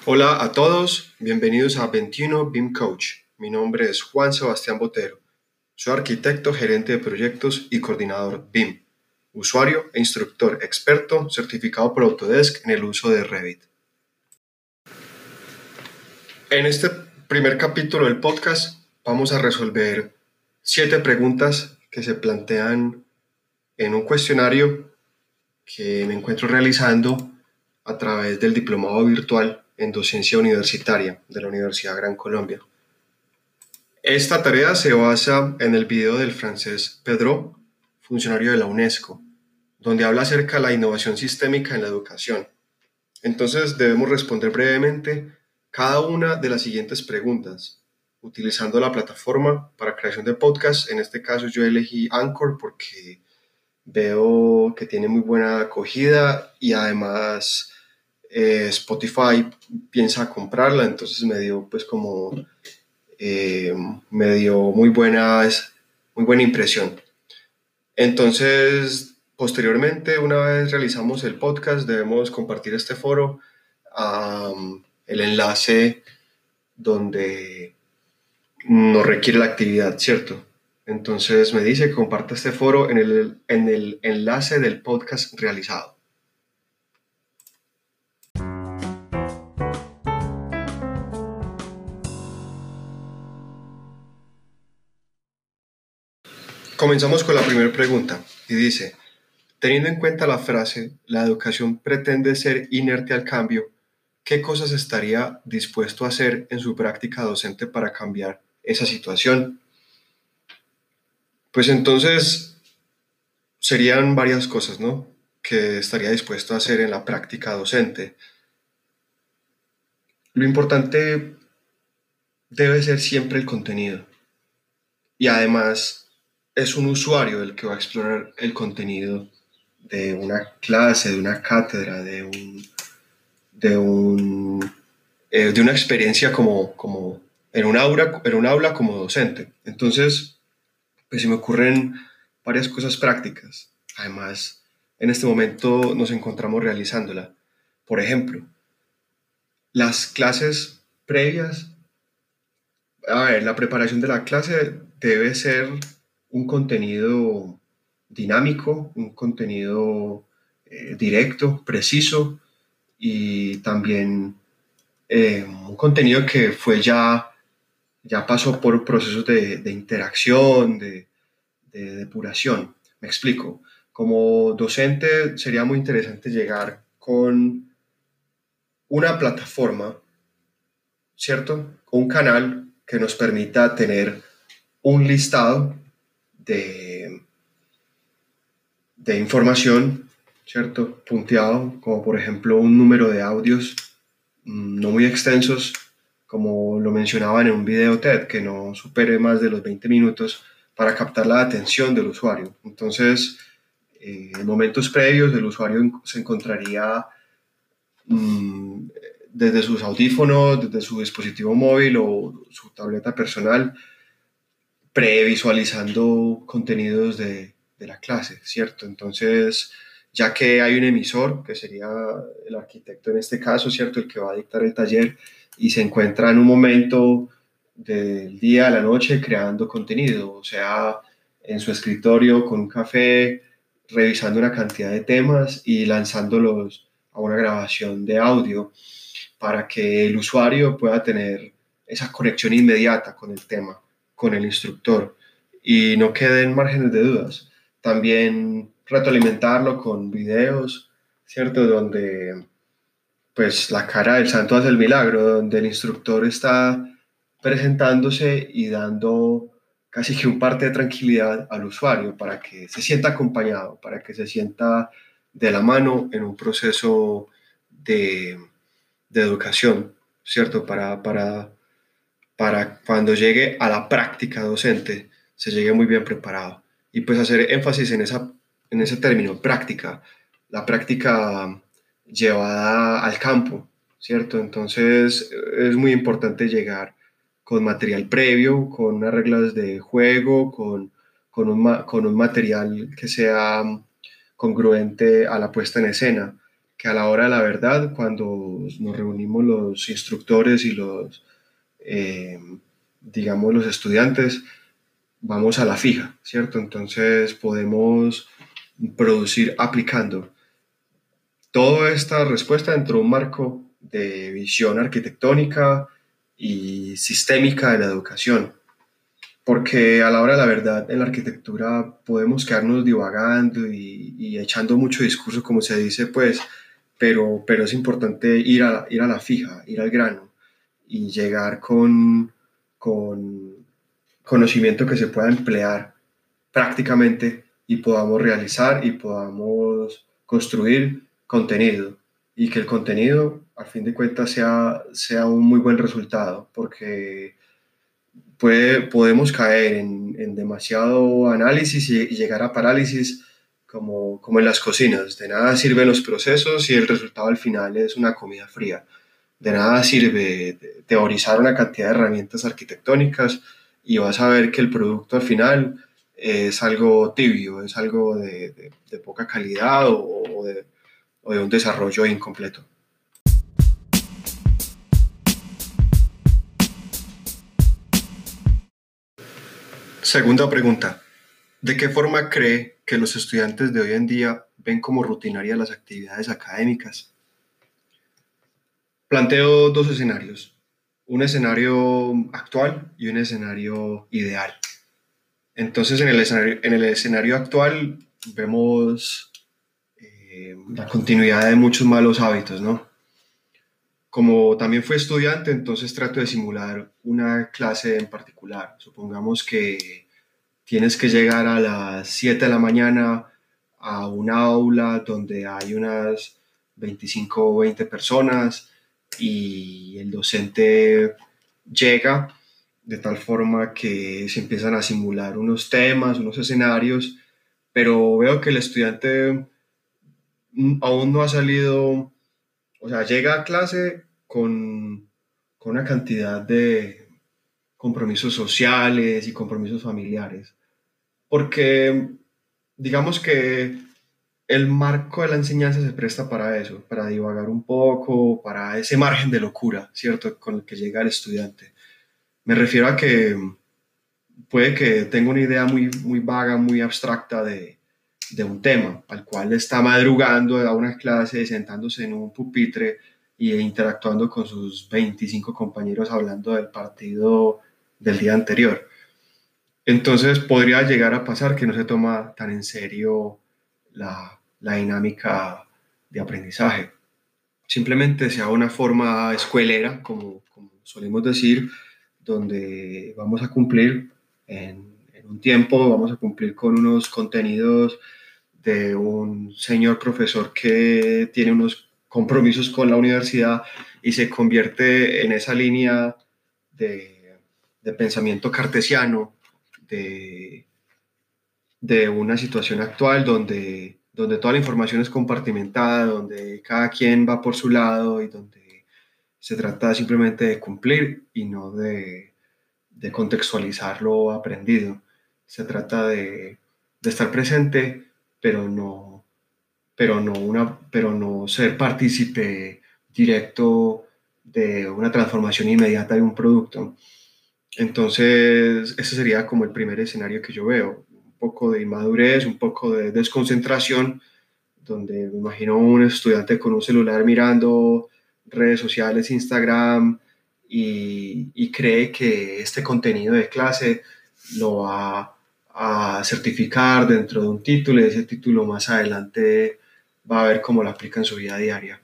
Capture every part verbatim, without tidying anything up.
Hola a todos, bienvenidos a veintiuno B I M Coach. Mi nombre es Juan Sebastián Botero. Soy arquitecto, gerente de proyectos y coordinador B I M, usuario e instructor experto certificado por Autodesk en el uso de Revit. En este primer capítulo del podcast vamos a resolver siete preguntas que se plantean en un cuestionario que me encuentro realizando a través del diplomado virtual en docencia universitaria de la Universidad Gran Colombia. Esta tarea se basa en el video del francés Pedro, funcionario de la UNESCO, donde habla acerca de la innovación sistémica en la educación. Entonces debemos responder brevemente cada una de las siguientes preguntas, utilizando la plataforma para creación de podcast. En este caso yo elegí Anchor porque veo que tiene muy buena acogida y además eh, Spotify piensa comprarla, entonces me dio pues como eh, me dio muy buenas, muy buena impresión. Entonces, posteriormente, una vez realizamos el podcast, debemos compartir este foro, um, el enlace donde nos requiere la actividad, ¿cierto? Entonces me dice que comparta este foro en el, en el enlace del podcast realizado. Comenzamos con la primera pregunta y dice, teniendo en cuenta la frase, la educación pretende ser inerte al cambio, ¿qué cosas estaría dispuesto a hacer en su práctica docente para cambiar esa situación? Pues entonces serían varias cosas, ¿no?, que estaría dispuesto a hacer en la práctica docente. Lo importante debe ser siempre el contenido y además es un usuario el que va a explorar el contenido de una clase, de una cátedra, de un, de un, eh, de una experiencia como, como en un aula, en un aula como docente. Entonces, pues se me ocurren varias cosas prácticas. Además, en este momento nos encontramos realizándola. Por ejemplo, las clases previas, a ver, la preparación de la clase debe ser un contenido dinámico, un contenido eh, directo, preciso y también eh, un contenido que fue ya, ya pasó por procesos de, de interacción, de, de depuración. Me explico. Como docente sería muy interesante llegar con una plataforma, ¿cierto? Un canal que nos permita tener un listado de, de información, ¿cierto? Punteado, como por ejemplo un número de audios mmm, no muy extensos, como lo mencionaban en un video TED, que no supere más de los veinte minutos para captar la atención del usuario. Entonces, eh, en momentos previos, el usuario se encontraría mmm, desde sus audífonos, desde su dispositivo móvil o su tableta personal, previsualizando contenidos de, de la clase, ¿cierto? Entonces, ya que hay un emisor, que sería el arquitecto en este caso, ¿cierto?, el que va a dictar el taller, y se encuentra en un momento del día a la noche creando contenido, o sea, en su escritorio con un café, revisando una cantidad de temas y lanzándolos a una grabación de audio para que el usuario pueda tener esa conexión inmediata con el tema, con el instructor, y no queden márgenes de dudas. También retroalimentarlo con videos, ¿cierto?, donde pues la cara del santo hace el milagro, donde el instructor está presentándose y dando casi que un parte de tranquilidad al usuario para que se sienta acompañado, para que se sienta de la mano en un proceso de, de educación, ¿cierto? Para, para, para cuando llegue a la práctica docente se llegue muy bien preparado. Y pues hacer énfasis en, esa, en ese término, práctica, la práctica llevada al campo, ¿cierto? Entonces es muy importante llegar con material previo, con unas reglas de juego, con, con, un, con un material que sea congruente a la puesta en escena, que a la hora de la verdad, cuando nos reunimos los instructores y los, eh, digamos, los estudiantes, vamos a la fija, ¿cierto? Entonces podemos producir aplicando toda esta respuesta dentro de un marco de visión arquitectónica y sistémica de la educación. Porque a la hora de la verdad, en la arquitectura podemos quedarnos divagando y, y echando mucho discurso, como se dice, pues, pero, pero es importante ir a, ir a la fija, ir al grano y llegar con, con conocimiento que se pueda emplear prácticamente y podamos realizar y podamos construir contenido y que el contenido, al fin de cuentas, sea, sea un muy buen resultado, porque puede, podemos caer en, en demasiado análisis y, y llegar a parálisis como, como en las cocinas. De nada sirven los procesos si el resultado al final es una comida fría. De nada sirve teorizar una cantidad de herramientas arquitectónicas y vas a ver que el producto al final es algo tibio, es algo de, de, de poca calidad o, o, de, o de un desarrollo incompleto. Segunda pregunta. ¿De qué forma cree que los estudiantes de hoy en día ven como rutinarias las actividades académicas? Planteo dos escenarios, un escenario actual y un escenario ideal. Entonces, en el escenario, en el escenario actual vemos eh, la continuidad de muchos malos hábitos, ¿no? Como también fui estudiante, entonces trato de simular una clase en particular. Supongamos que tienes que llegar a las siete de la mañana a un aula donde hay unas veinticinco o veinte personas y el docente llega de tal forma que se empiezan a simular unos temas, unos escenarios, pero veo que el estudiante aún no ha salido, o sea, llega a clase con, con una cantidad de compromisos sociales y compromisos familiares, porque digamos que el marco de la enseñanza se presta para eso, para divagar un poco, para ese margen de locura, ¿cierto?, con el que llega el estudiante. Me refiero a que puede que tenga una idea muy, muy vaga, muy abstracta de, de un tema, al cual está madrugando a una clase, sentándose en un pupitre e interactuando con sus veinticinco compañeros hablando del partido del día anterior. Entonces podría llegar a pasar que no se toma tan en serio la, la dinámica de aprendizaje. Simplemente sea una forma escuelera, como, como solemos decir, donde vamos a cumplir en, en un tiempo, vamos a cumplir con unos contenidos de un señor profesor que tiene unos compromisos con la universidad y se convierte en esa línea de, de pensamiento cartesiano, de, de una situación actual donde, donde toda la información es compartimentada, donde cada quien va por su lado y donde se trata simplemente de cumplir y no de, de contextualizar lo aprendido. Se trata de, de estar presente, pero no, pero, no una, pero no ser partícipe directo de una transformación inmediata de un producto. Entonces, ese sería como el primer escenario que yo veo, un poco de inmadurez, un poco de desconcentración, donde me imagino un estudiante con un celular mirando redes sociales, Instagram, y, y cree que este contenido de clase lo va a certificar dentro de un título y ese título más adelante va a ver cómo lo aplica en su vida diaria.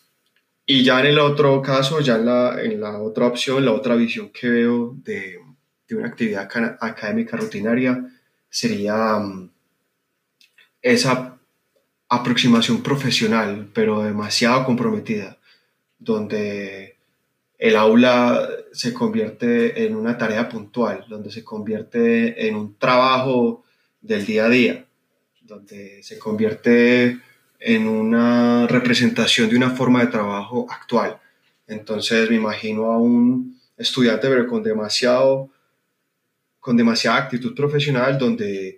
Y ya en el otro caso, ya en la, en la otra opción, la otra visión que veo de, de una actividad acá- académica rutinaria sería um, esa aproximación profesional, pero demasiado comprometida, donde el aula se convierte en una tarea puntual, donde se convierte en un trabajo del día a día, donde se convierte en una representación de una forma de trabajo actual. Entonces me imagino a un estudiante, pero con demasiado, con demasiada actitud profesional, donde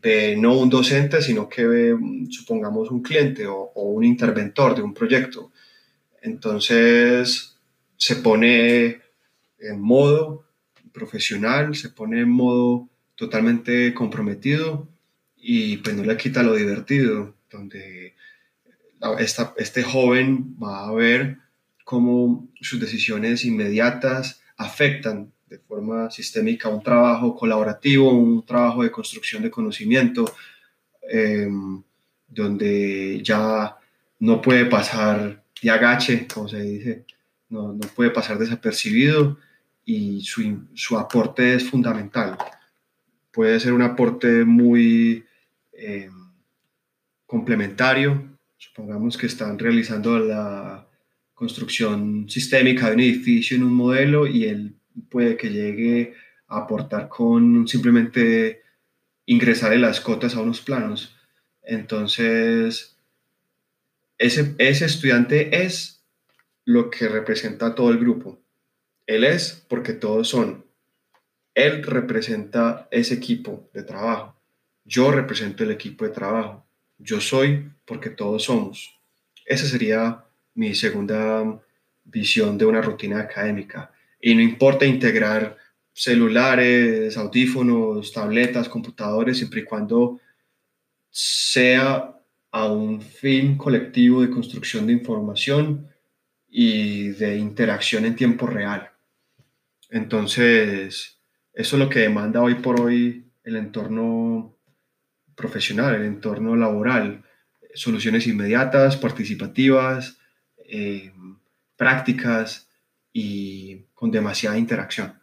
ve no un docente, sino que ve, supongamos, un cliente o, o un interventor de un proyecto. Entonces se pone en modo profesional, se pone en modo totalmente comprometido y pues no le quita lo divertido, donde esta, este joven va a ver cómo sus decisiones inmediatas afectan de forma sistémica un trabajo colaborativo, un trabajo de construcción de conocimiento, eh, donde ya no puede pasar de agache, como se dice, no, no puede pasar desapercibido y su, su aporte es fundamental. Puede ser un aporte muy eh, complementario. Supongamos que están realizando la construcción sistémica de un edificio en un modelo y él puede que llegue a aportar con simplemente ingresarle las cotas a unos planos. Entonces, ese, ese estudiante es lo que representa a todo el grupo. Él es porque todos son. Él representa ese equipo de trabajo. Yo represento el equipo de trabajo. Yo soy porque todos somos. Esa sería mi segunda visión de una rutina académica. Y no importa integrar celulares, audífonos, tabletas, computadores, siempre y cuando sea a un fin colectivo de construcción de información y de interacción en tiempo real. Entonces, eso es lo que demanda hoy por hoy el entorno profesional, el entorno laboral. Soluciones inmediatas, participativas, eh, prácticas y con demasiada interacción.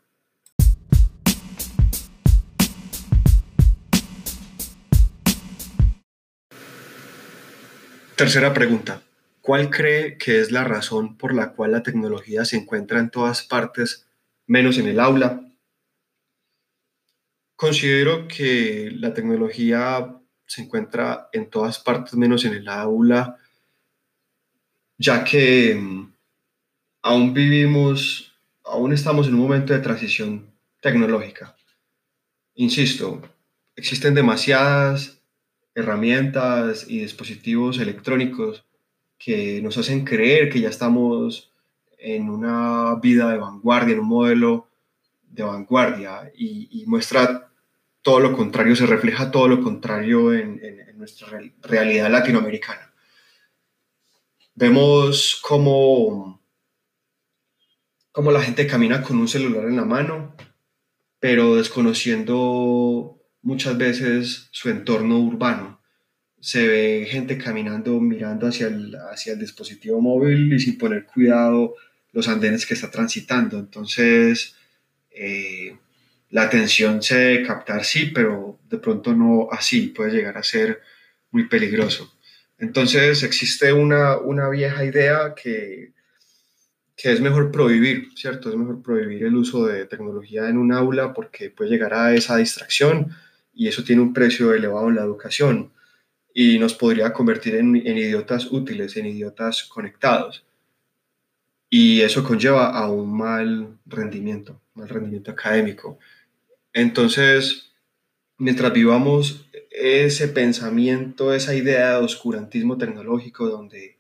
Tercera pregunta. ¿Cuál cree que es la razón por la cual la tecnología se encuentra en todas partes, menos en el aula? Considero que la tecnología se encuentra en todas partes menos en el aula, ya que mm, aún vivimos, aún estamos en un momento de transición tecnológica. Insisto, existen demasiadas herramientas y dispositivos electrónicos que nos hacen creer que ya estamos en una vida de vanguardia, en un modelo de vanguardia y, y muestra todo lo contrario, se refleja todo lo contrario en, en, en nuestra real, realidad latinoamericana. Vemos cómo, cómo la gente camina con un celular en la mano, pero desconociendo muchas veces su entorno urbano. Se ve gente caminando, mirando hacia el, hacia el dispositivo móvil y sin poner cuidado los andenes que está transitando. Entonces, eh, la atención se debe captar, sí, pero de pronto no así, puede llegar a ser muy peligroso. Entonces, existe una, una vieja idea que, que es mejor prohibir, ¿cierto? Es mejor prohibir el uso de tecnología en un aula porque puede llegar a esa distracción y eso tiene un precio elevado en la educación y nos podría convertir en, en idiotas útiles, en idiotas conectados. Y eso conlleva a un mal rendimiento, mal rendimiento académico. Entonces, mientras vivamos ese pensamiento, esa idea de oscurantismo tecnológico donde,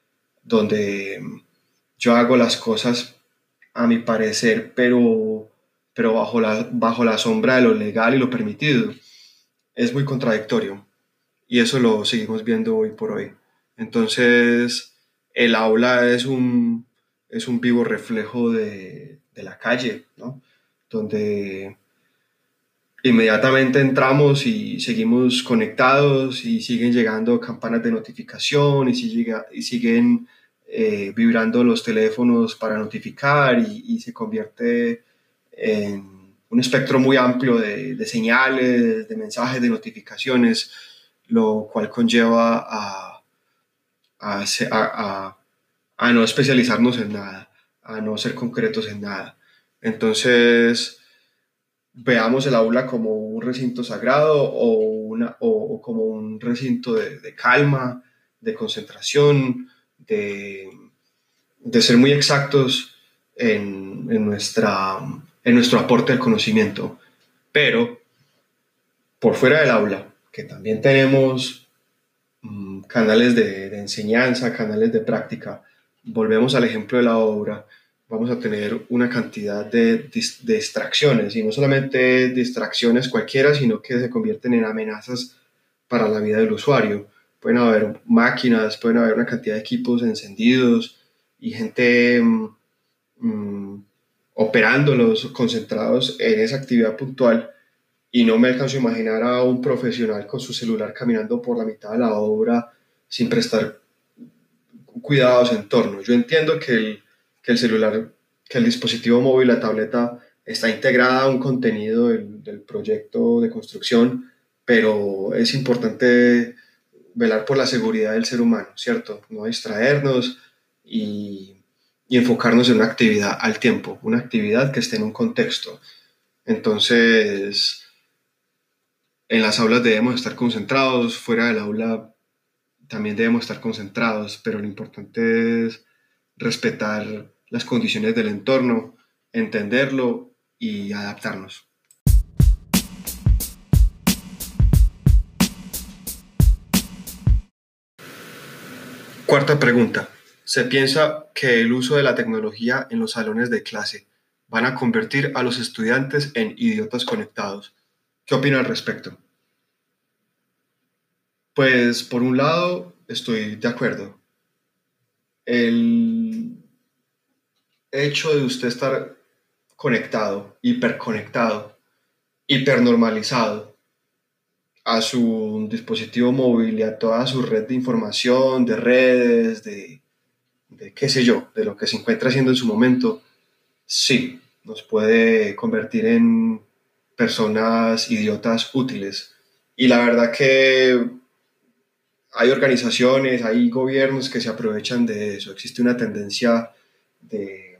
donde yo hago las cosas a mi parecer, pero, pero bajo la, bajo la sombra de lo legal y lo permitido, es muy contradictorio. Y eso lo seguimos viendo hoy por hoy. Entonces, el aula es un, es un vivo reflejo de, de la calle, ¿no? Donde inmediatamente entramos y seguimos conectados y siguen llegando campanas de notificación y, sigue, y siguen eh, vibrando los teléfonos para notificar y, y se convierte en un espectro muy amplio de, de señales, de mensajes, de notificaciones, lo cual conlleva a, a, a, a no especializarnos en nada, a no ser concretos en nada. Entonces, veamos el aula como un recinto sagrado o, una, o, o como un recinto de, de, calma, de concentración, de, de ser muy exactos en, en, nuestra, en nuestro aporte al conocimiento. Pero por fuera del aula, que también tenemos mm, canales de, de enseñanza, canales de práctica. Volvemos al ejemplo de la obra, vamos a tener una cantidad de, dis- de distracciones, y no solamente distracciones cualquiera, sino que se convierten en amenazas para la vida del usuario. Pueden haber máquinas, pueden haber una cantidad de equipos encendidos y gente mm, mm, operándolos, concentrados en esa actividad puntual, y no me alcanzo a imaginar a un profesional con su celular caminando por la mitad de la obra sin prestar cuidado a su entorno. Yo entiendo que el, que el celular, que el dispositivo móvil, la tableta, está integrada a un contenido del, del proyecto de construcción, pero es importante velar por la seguridad del ser humano, ¿cierto? No distraernos y, y enfocarnos en una actividad al tiempo, una actividad que esté en un contexto. Entonces, en las aulas debemos estar concentrados, fuera del aula también debemos estar concentrados, pero lo importante es respetar las condiciones del entorno, entenderlo y adaptarnos. Cuarta pregunta. Se piensa que el uso de la tecnología en los salones de clase van a convertir a los estudiantes en idiotas conectados. ¿Qué opina al respecto? Pues por un lado estoy de acuerdo. El hecho de usted estar conectado, hiperconectado, hipernormalizado a su dispositivo móvil y a toda su red de información, de redes, de, de qué sé yo, de lo que se encuentra haciendo en su momento, sí, nos puede convertir en personas idiotas útiles. Y la verdad que hay organizaciones, hay gobiernos que se aprovechan de eso. Existe una tendencia de,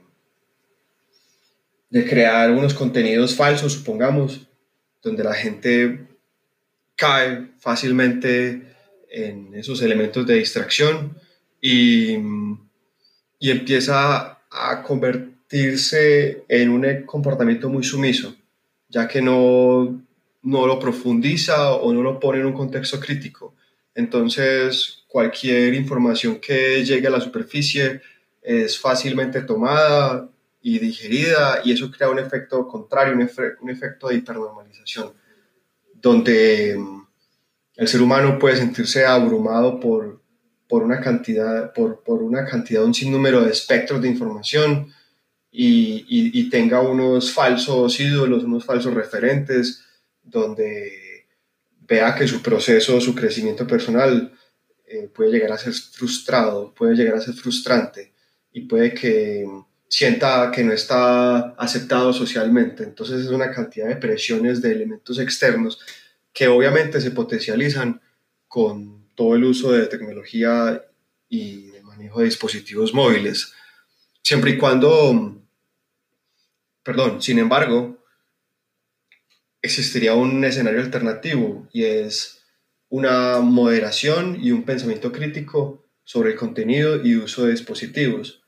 de crear unos contenidos falsos, supongamos, donde la gente cae fácilmente en esos elementos de distracción y, y empieza a convertirse en un comportamiento muy sumiso, ya que no, no lo profundiza o no lo pone en un contexto crítico. Entonces, cualquier información que llegue a la superficie es fácilmente tomada y digerida, y eso crea un efecto contrario, un, efe, un efecto de hipernormalización, donde el ser humano puede sentirse abrumado por, por una cantidad, por, por una cantidad, un sinnúmero de espectros de información, y, y, y tenga unos falsos ídolos, unos falsos referentes, donde vea que su proceso, su crecimiento personal eh, puede llegar a ser frustrado, puede llegar a ser frustrante, y puede que sienta que no está aceptado socialmente. Entonces es una cantidad de presiones, de elementos externos que obviamente se potencializan con todo el uso de tecnología y de manejo de dispositivos móviles. Siempre y cuando, perdón, sin embargo, existiría un escenario alternativo, y es una moderación y un pensamiento crítico sobre el contenido y uso de dispositivos.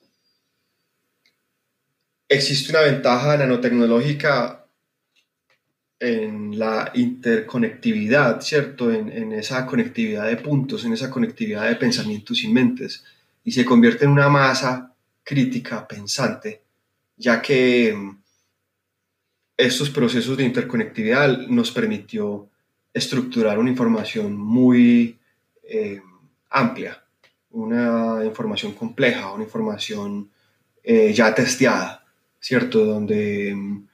Existe una ventaja nanotecnológica en la interconectividad, ¿cierto? En, en esa conectividad de puntos, en esa conectividad de pensamientos y mentes, y se convierte en una masa crítica pensante, ya que mm, estos procesos de interconectividad nos permitió estructurar una información muy eh, amplia, una información compleja, una información eh, ya testeada, ¿cierto? Donde mm,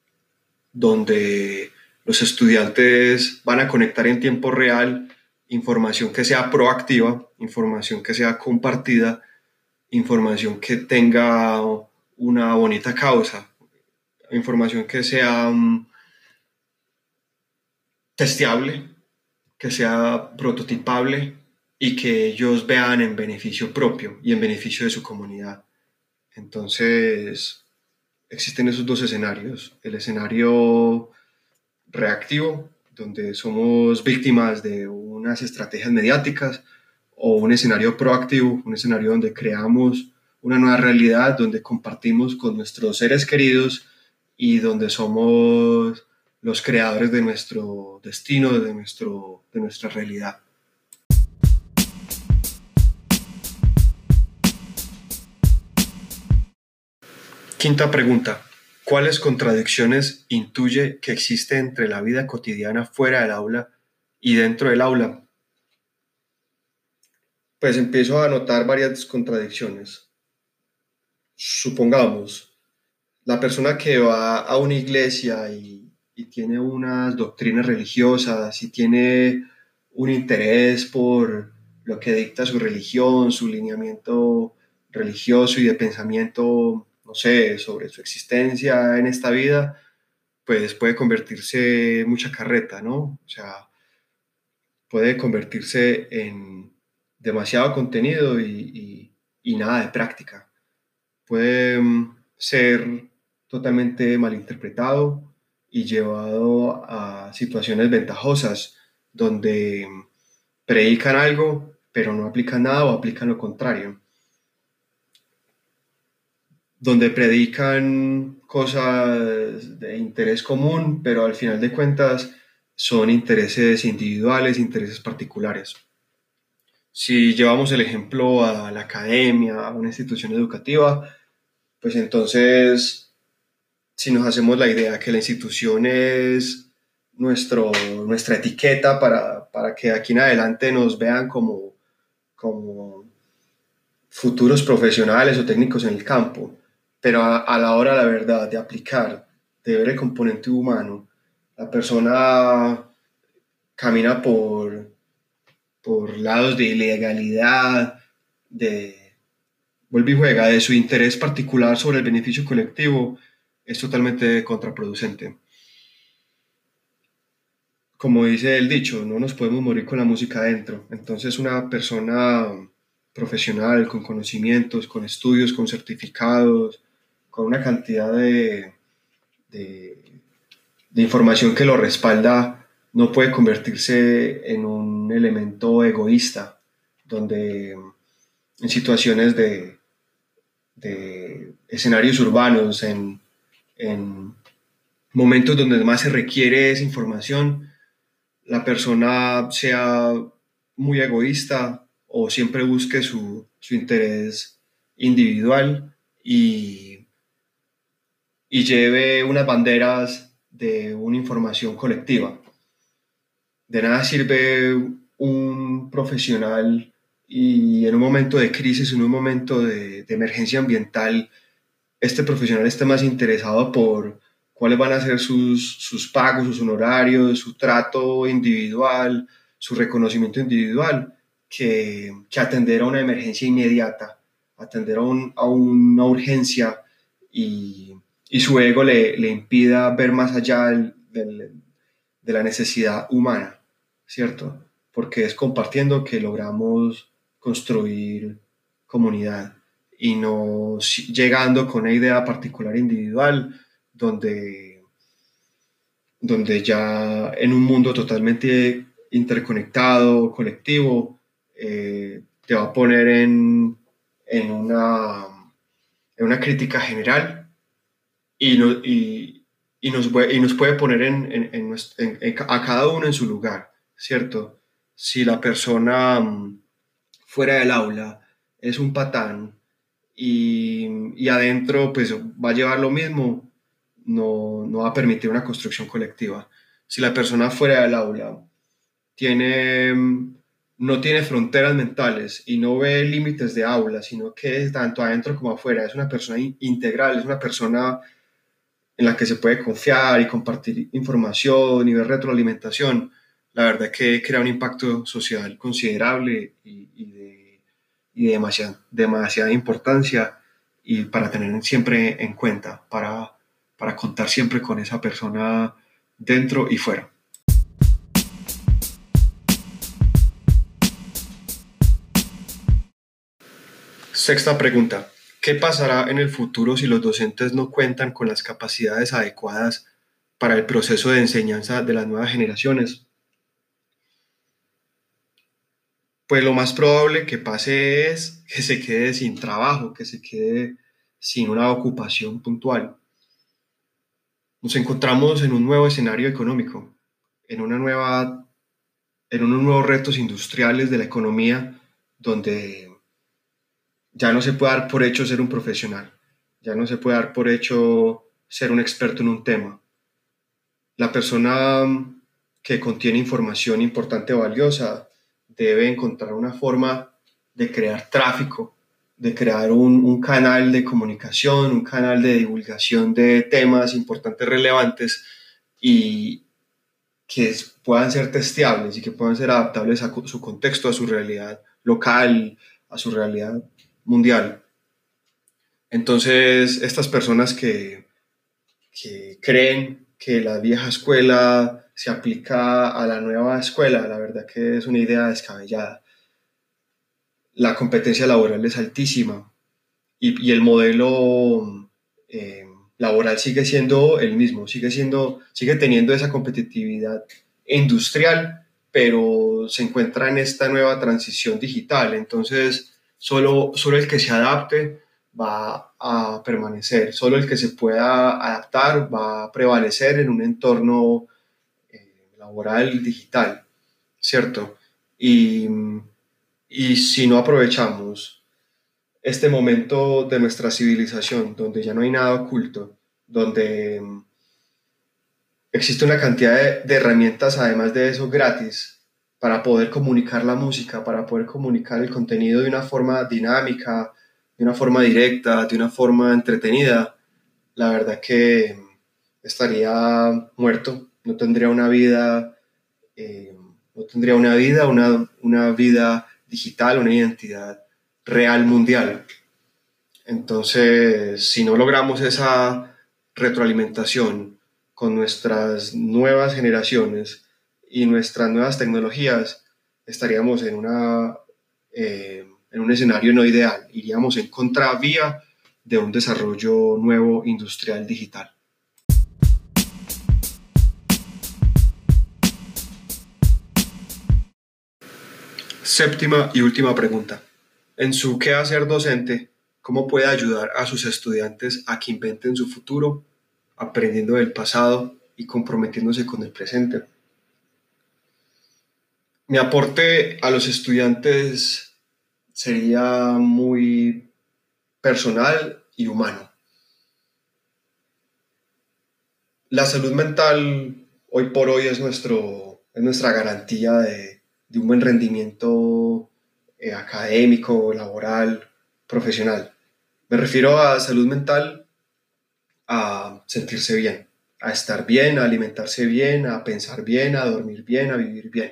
donde los estudiantes van a conectar en tiempo real información que sea proactiva, información que sea compartida, información que tenga una bonita causa, información que sea um, testeable, que sea prototipable y que ellos vean en beneficio propio y en beneficio de su comunidad. Entonces, existen esos dos escenarios: el escenario reactivo, donde somos víctimas de unas estrategias mediáticas, o un escenario proactivo, un escenario donde creamos una nueva realidad, donde compartimos con nuestros seres queridos y donde somos los creadores de nuestro destino, de, nuestro, de nuestra realidad. Quinta pregunta. ¿Cuáles contradicciones intuye que existe entre la vida cotidiana fuera del aula y dentro del aula? Pues empiezo a notar varias contradicciones. Supongamos, la persona que va a una iglesia y, y tiene unas doctrinas religiosas y tiene un interés por lo que dicta su religión, su lineamiento religioso y de pensamiento, no sé, sobre su existencia en esta vida, pues puede convertirse en mucha carreta, ¿no? O sea, puede convertirse en demasiado contenido y, y, y nada de práctica. Puede mm, ser totalmente malinterpretado y llevado a situaciones ventajosas donde mm, predican algo pero no aplican nada o aplican lo contrario, donde predican cosas de interés común pero al final de cuentas son intereses individuales, intereses particulares. Si llevamos el ejemplo a la academia, a una institución educativa, pues entonces, si nos hacemos la idea que la institución es nuestro, nuestra etiqueta para, para que aquí en adelante nos vean como, como futuros profesionales o técnicos en el campo, pero a, a la hora, la verdad, de aplicar, de ver el componente humano, la persona camina por, por lados de ilegalidad, de vuelve y juega, de su interés particular sobre el beneficio colectivo, es totalmente contraproducente. Como dice el dicho, no nos podemos morir con la música adentro. Entonces una persona profesional, con conocimientos, con estudios, con certificados, con una cantidad de, de, de información que lo respalda, no puede convertirse en un elemento egoísta, donde en situaciones de, de escenarios urbanos, en, en momentos donde más se requiere esa información, la persona sea muy egoísta o siempre busque su, su interés individual y, y lleve unas banderas de una información colectiva. De nada sirve un profesional y en un momento de crisis, en un momento de, de emergencia ambiental, este profesional esté más interesado por cuáles van a ser sus, sus pagos, sus honorarios, su trato individual, su reconocimiento individual, que, que atender a una emergencia inmediata, atender a, un, a una urgencia y, y su ego le, le impida ver más allá del, del, de la necesidad humana, ¿cierto? Porque es compartiendo que logramos construir comunidad y no llegando con una idea particular individual donde, donde ya en un mundo totalmente interconectado, colectivo, eh, te va a poner en, en, una, en una crítica general y, no, y, y, nos, y nos puede poner en, en, en, en, a cada uno en su lugar, ¿cierto? Si la persona um, fuera del aula es un patán y, y adentro pues va a llevar lo mismo, no, no va a permitir una construcción colectiva. Si la persona fuera del aula tiene, no tiene fronteras mentales y no ve límites de aula, sino que tanto adentro como afuera es una persona integral, es una persona en la que se puede confiar y compartir información y ver retroalimentación, la verdad es que crea un impacto social considerable y, y de, y de demasiada, demasiada importancia y para tener siempre en cuenta, para, para contar siempre con esa persona dentro y fuera. Sexta pregunta. ¿Qué pasará en el futuro si los docentes no cuentan con las capacidades adecuadas para el proceso de enseñanza de las nuevas generaciones? Pues lo más probable que pase es que se quede sin trabajo, que se quede sin una ocupación puntual. Nos encontramos en un nuevo escenario económico, en una nueva, en unos nuevos retos industriales de la economía, donde ya no se puede dar por hecho ser un profesional, ya no se puede dar por hecho ser un experto en un tema. La persona que contiene información importante o valiosa debe encontrar una forma de crear tráfico, de crear un, un canal de comunicación, un canal de divulgación de temas importantes, relevantes y que puedan ser testeables y que puedan ser adaptables a su contexto, a su realidad local, a su realidad mundial. Entonces, estas personas que, que creen que la vieja escuela se aplica a la nueva escuela, la verdad que es una idea descabellada. La competencia laboral es altísima y, y el modelo eh, laboral sigue siendo el mismo, sigue, siendo, sigue teniendo esa competitividad industrial, pero se encuentra en esta nueva transición digital. Entonces, solo, solo el que se adapte va a permanecer, solo el que se pueda adaptar va a prevalecer en un entorno eh, laboral digital, ¿cierto? Y, y si no aprovechamos este momento de nuestra civilización, donde ya no hay nada oculto, donde mm, existe una cantidad de, de herramientas, además de eso, gratis, para poder comunicar la música, para poder comunicar el contenido de una forma dinámica, de una forma directa, de una forma entretenida, la verdad que mm, estaría muerto, no tendría una vida, eh, no tendría una vida, una, una vida digital, una identidad real mundial. Entonces, si no logramos esa retroalimentación con nuestras nuevas generaciones y nuestras nuevas tecnologías, estaríamos en, una, eh, en un escenario no ideal. Iríamos en contravía de un desarrollo nuevo industrial digital. Séptima y última pregunta. En su quehacer docente, ¿cómo puede ayudar a sus estudiantes a que inventen su futuro, aprendiendo del pasado y comprometiéndose con el presente? Mi aporte a los estudiantes sería muy personal y humano. La salud mental hoy por hoy es, nuestro, es nuestra garantía de, de un buen rendimiento eh, académico, laboral, profesional. Me refiero a salud mental, a sentirse bien, a estar bien, a alimentarse bien, a pensar bien, a dormir bien, a vivir bien.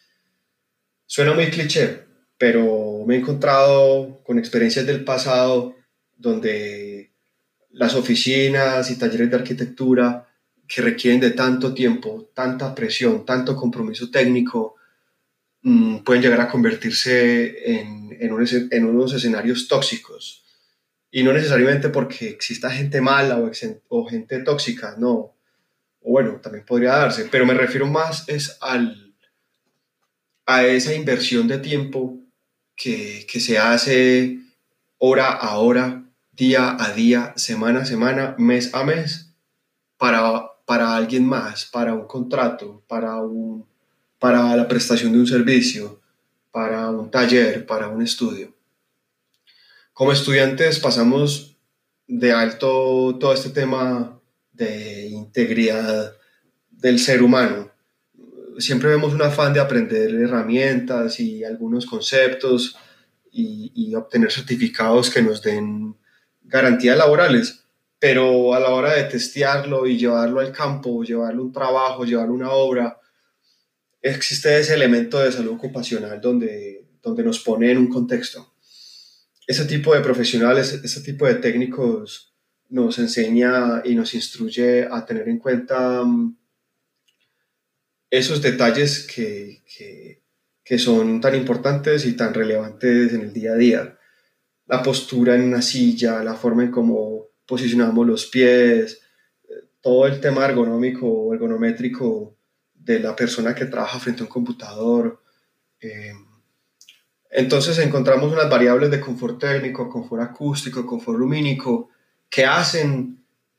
Suena muy cliché, pero me he encontrado con experiencias del pasado donde las oficinas y talleres de arquitectura que requieren de tanto tiempo, tanta presión, tanto compromiso técnico, mmm, pueden llegar a convertirse en, en, un, en unos escenarios tóxicos. Y no necesariamente porque exista gente mala o, ex, o gente tóxica, no. O bueno, también podría darse, pero me refiero más es al, a esa inversión de tiempo que, que se hace hora a hora, día a día, semana a semana, mes a mes, para, para alguien más, para un contrato, para, un, para la prestación de un servicio, para un taller, para un estudio. Como estudiantes pasamos de alto todo este tema de integridad del ser humano. Siempre vemos un afán de aprender herramientas y algunos conceptos y, y obtener certificados que nos den garantías laborales, pero a la hora de testearlo y llevarlo al campo, llevarlo a un trabajo, llevarlo a una obra, existe ese elemento de salud ocupacional donde, donde nos pone en un contexto. Ese tipo de profesionales, ese tipo de técnicos nos enseña y nos instruye a tener en cuenta um, esos detalles que, que, que son tan importantes y tan relevantes en el día a día. La postura en una silla, la forma en cómo posicionamos los pies, todo el tema ergonómico o ergonométrico de la persona que trabaja frente a un computador. Eh, entonces encontramos unas variables de confort térmico, confort acústico, confort lumínico, que hacen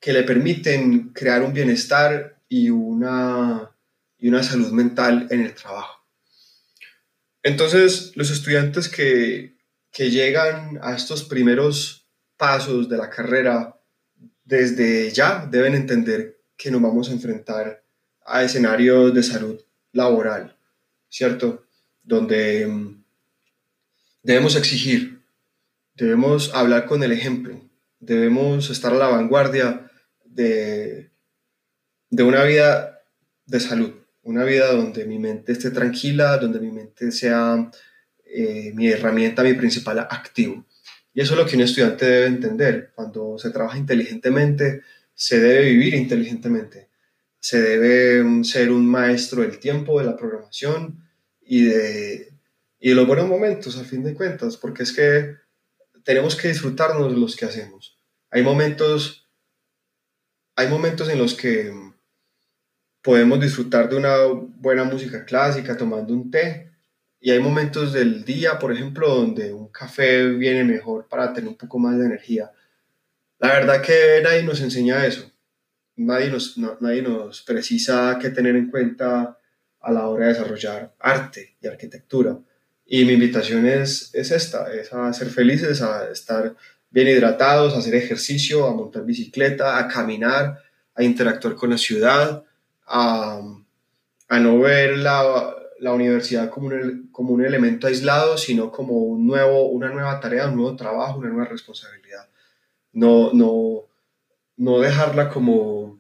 que le permiten crear un bienestar y una, y una salud mental en el trabajo. Entonces, los estudiantes que, que llegan a estos primeros pasos de la carrera, desde ya deben entender que nos vamos a enfrentar a escenarios de salud laboral, ¿cierto? Donde mm, debemos exigir, debemos hablar con el ejemplo, debemos estar a la vanguardia de, de una vida de salud, una vida donde mi mente esté tranquila, donde mi mente sea eh, mi herramienta, mi principal activo. Y eso es lo que un estudiante debe entender. Cuando se trabaja inteligentemente, se debe vivir inteligentemente. Se debe um, ser un maestro del tiempo, de la programación y de, y de los buenos momentos, a fin de cuentas, porque es que tenemos que disfrutarnos de los que hacemos. Hay momentos, hay momentos en los que um, podemos disfrutar de una buena música clásica tomando un té, y hay momentos del día, por ejemplo, donde un café viene mejor para tener un poco más de energía. La verdad que nadie nos enseña eso. Nadie nos, no- nadie nos precisa qué tener en cuenta a la hora de desarrollar arte y arquitectura. Y mi invitación es, es esta, es a ser felices, a estar bien hidratados, a hacer ejercicio, a montar bicicleta, a caminar, a interactuar con la ciudad, a, a no ver la, la universidad como un, como un elemento aislado, sino como un nuevo, una nueva tarea, un nuevo trabajo, una nueva responsabilidad. No, no, no dejarla como,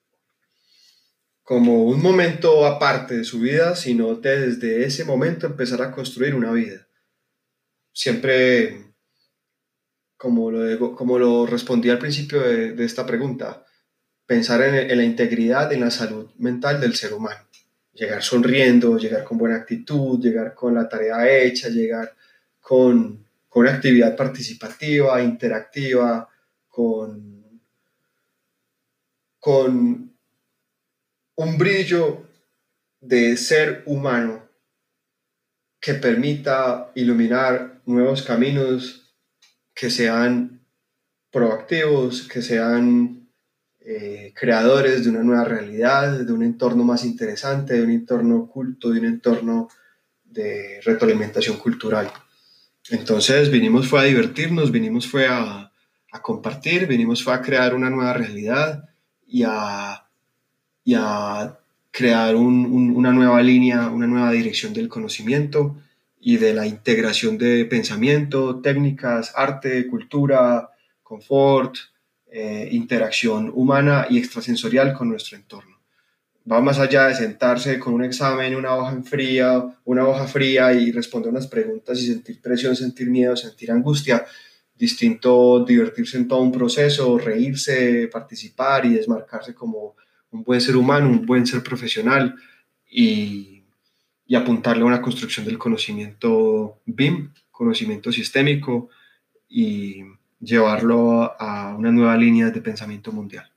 como un momento aparte de su vida, sino desde ese momento empezar a construir una vida. Siempre, como lo, digo- como lo respondí al principio de, de esta pregunta, pensar en, en la integridad, en la salud mental del ser humano. Llegar sonriendo, llegar con buena actitud, llegar con la tarea hecha, llegar con, con una actividad participativa, interactiva, con, con un brillo de ser humano que permita iluminar nuevos caminos, que sean proactivos, que sean eh, creadores de una nueva realidad, de un entorno más interesante, de un entorno culto, de un entorno de retroalimentación cultural. Entonces vinimos fue a divertirnos, vinimos fue a, a compartir, vinimos fue a crear una nueva realidad y a, y a crear un, un, una nueva línea, una nueva dirección del conocimiento y de la integración de pensamiento, técnicas, arte, cultura, confort, eh, interacción humana y extrasensorial con nuestro entorno. Va más allá de sentarse con un examen, una hoja en fría, una hoja fría y responder unas preguntas y sentir presión, sentir miedo, sentir angustia. Distinto divertirse en todo un proceso, reírse, participar y desmarcarse como un buen ser humano, un buen ser profesional y, y apuntarle a una construcción del conocimiento B I M, conocimiento sistémico, y llevarlo a una nueva línea de pensamiento mundial.